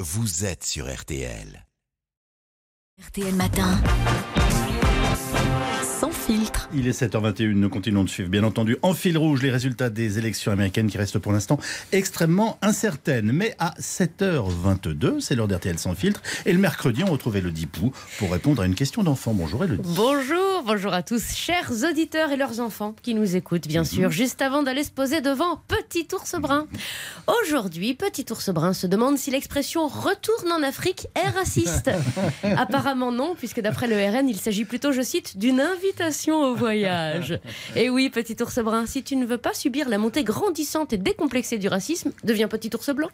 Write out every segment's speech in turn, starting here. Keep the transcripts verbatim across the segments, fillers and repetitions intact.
vous êtes sur R T L. R T L Matin, sans filtre. Il est sept heures vingt et une, nous continuons de suivre bien entendu en fil rouge les résultats des élections américaines qui restent pour l'instant extrêmement incertaines. Mais à sept heures vingt-deux, c'est l'heure d'R T L sans filtre. Et le mercredi, on retrouvait Elodie Pou pour répondre à une question d'enfant. Bonjour Elodie. Bonjour, bonjour à tous, chers auditeurs et leurs enfants qui nous écoutent, bien sûr, juste avant d'aller se poser devant Petit Ours Brun. Aujourd'hui, Petit Ours Brun se demande si l'expression « retourne en Afrique » est raciste. Apparemment non, puisque d'après le R N, il s'agit plutôt, je cite, d'une invitation au voyage. Et oui, Petit Ours Brun, si tu ne veux pas subir la montée grandissante et décomplexée du racisme, deviens Petit Ours Blanc.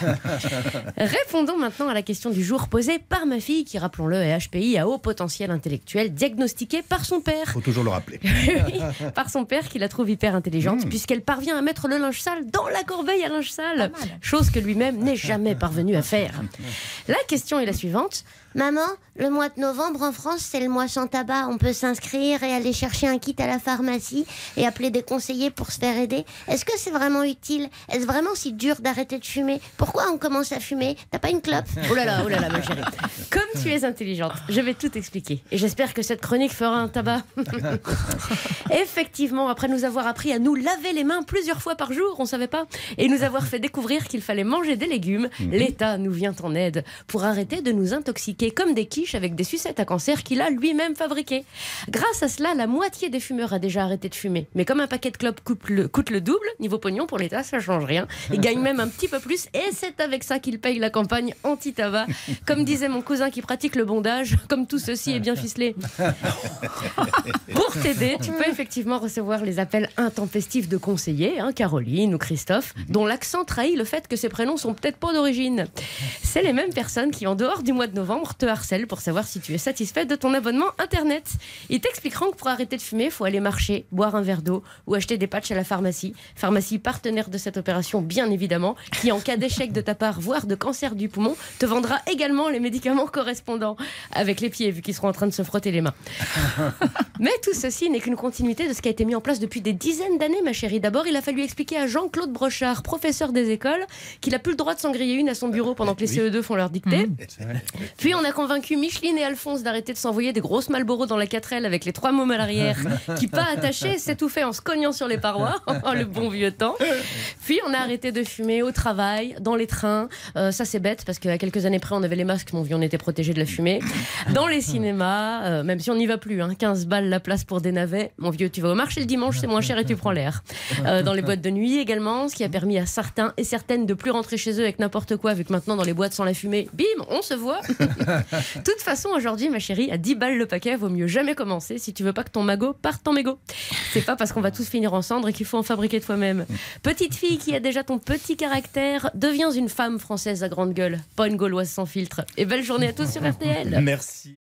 Répondons maintenant à la question du jour posée par ma fille, qui, rappelons-le, est H P I à haut potentiel intellectuel, diagnostiquée par son père. Faut toujours le rappeler. Oui, par son père qui la trouve hyper intelligente, mmh. puisqu'elle parvient à mettre le linge sale dans la corbeille à linge sale, chose que lui-même n'est jamais parvenu à faire. La question est la suivante. Maman, le mois de novembre en France, c'est le mois sans tabac. On peut s'inscrire et aller chercher un kit à la pharmacie et appeler des conseillers pour se faire aider. Est-ce que c'est vraiment utile? Est-ce vraiment si dur d'arrêter de fumer? Pourquoi on commence à fumer? T'as pas une clope? Oh là là, oh là là, ma chérie. Comme tu es intelligente, je vais tout expliquer. Et j'espère que cette chronique fera un tabac. Effectivement, après nous avoir appris à nous laver les mains plusieurs fois par jour, on savait pas, et nous avoir fait découvrir qu'il fallait manger des légumes, l'État nous vient en aide pour arrêter de nous intoxiquer comme des quiches avec des sucettes à cancer qu'il a lui-même fabriquées. Grâce à cela, la moitié des fumeurs a déjà arrêté de fumer. Mais comme un paquet de clopes coûte le, coûte le double, niveau pognon pour l'État, ça change rien. Il gagne même un petit peu plus et c'est avec ça qu'il paye la campagne anti-tabac. Comme disait mon cousin qui pratique le bondage, comme tout ceci est bien ficelé. Pour t'aider, tu peux effectivement recevoir les appels intempestifs de conseillers, hein, Caroline ou Christophe, dont l'accent trahit le fait que ces prénoms sont peut-être pas d'origine. C'est les mêmes personnes qui, en dehors du mois de novembre, te harcèlent pour savoir si tu es satisfait de ton abonnement internet. Ils t'expliqueront que pour arrêter de fumer, il faut aller marcher, boire un verre d'eau ou acheter des patchs à la pharmacie. Pharmacie partenaire de cette opération, bien évidemment, qui en cas d'échec de ta part, voire de cancer du poumon, te vendra également les médicaments correspondants avec les pieds, vu qu'ils seront en train de se frotter les mains. Mais tout ceci n'est qu'une continuité de ce qui a été mis en place depuis des dizaines d'années, ma chérie. D'abord, il a fallu expliquer à Jean-Claude Brochard, professeur des écoles, qu'il n'a plus le droit de s'en griller une à son bureau pendant que les C E deux font leur dictée. Mmh. Puis on a convaincu Micheline et Alphonse d'arrêter de s'envoyer des grosses Marlboro dans la quatre L avec les trois mômes à l'arrière qui, pas attachés, s'étouffaient en se cognant sur les parois. Oh, le bon vieux temps. Puis on a arrêté de fumer au travail, dans les trains. Euh, ça c'est bête parce qu'à quelques années près on avait les masques, mon vieux, on était protégés de la fumée. Dans les cinémas, euh, même si on n'y va plus, hein, quinze balles la place pour des navets. Mon vieux, tu vas au marché le dimanche, c'est moins cher et tu prends l'air. Euh, dans les boîtes de nuit également, ce qui a permis à certains et certaines de plus rentrer chez eux avec n'importe quoi, vu que maintenant dans les boîtes sans la fumée, bim, on se voit. De toute façon, aujourd'hui, ma chérie, à dix balles le paquet, vaut mieux jamais commencer si tu veux pas que ton magot parte en mégot. C'est pas parce qu'on va tous finir en cendres qu'il faut en fabriquer toi-même. Petite fille qui a déjà ton petit caractère, deviens une femme française à grande gueule, pas une gauloise sans filtre. Et belle journée à tous sur R T L. Merci.